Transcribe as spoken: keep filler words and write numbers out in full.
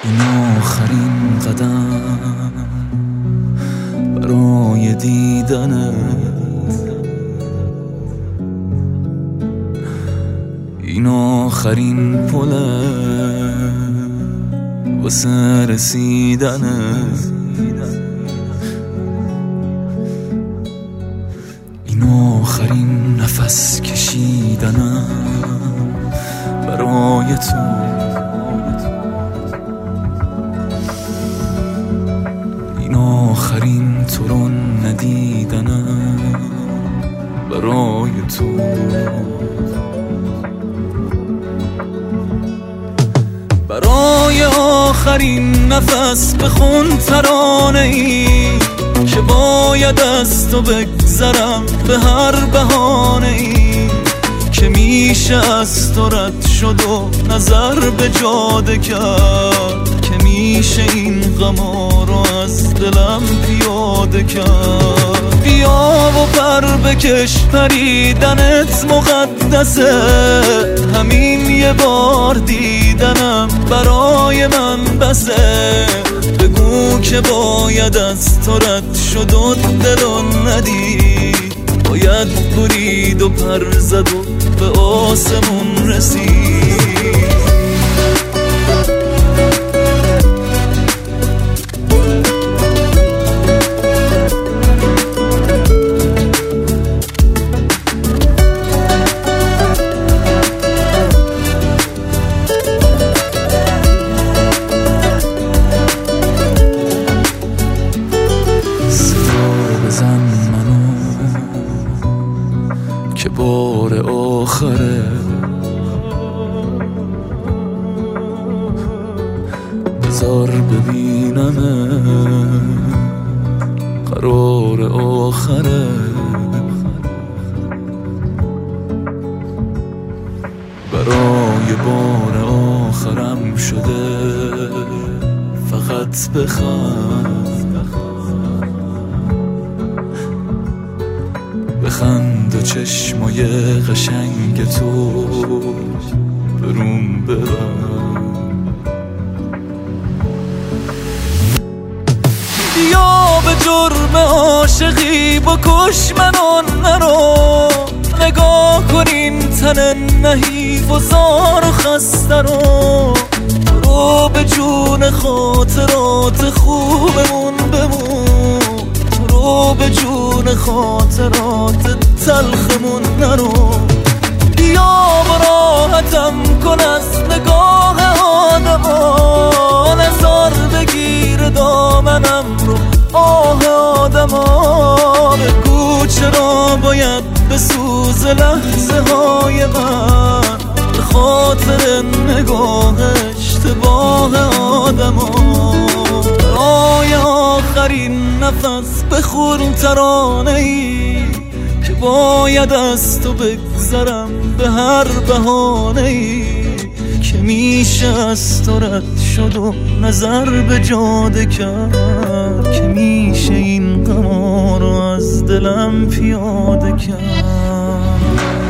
این آخرین قدم برای دیدنت، این آخرین پله واسه رسیدنت، این آخرین نفس کشیدنم برای تو، این آخرین تو رو ندیدنم برای تو. برای آخرین نفس بخون ترانه ای که باید از تو بگذرم به هر بهانه ای که میشه از تو رد شد و نظر به جاده کرد، که میشه این غما رو از دلم پیاده کرد. بیا و پر بکش، پریدنت مقدسه، همین یه بار دیدنم برای من بسه. بگو که باید از تو رد شد و دلو ندید، باید برید و پر زد و به آسمون رسید. که بار آخره، بذار ببینمه قرار آخره. برای بار آخرم شده فقط بخند، بخند و چشمای قشنگ تو بروم ببند. بیا به جرم عاشقی بکش منو نرو، نگاه کن این تن نحیف و زار و خسته رو، برو به جون خاطرات خوبمون بمون، برو به جون خاطرات تلخمون نرو. بیا و راحتم کن از نگاه آدما، نزار بگیر دامنم رو آه آدما. بگو چرا باید بسوز لحظه های من به خاطر نگاه اشتباه آدما. برای آخرین نفس بخون ترانه ای که باید از تو بگذرم به هر بهانه ای که میشه از تو رد شد و نظر به جاده کرد، که میشه این غما رو از دلم پیاده کرد.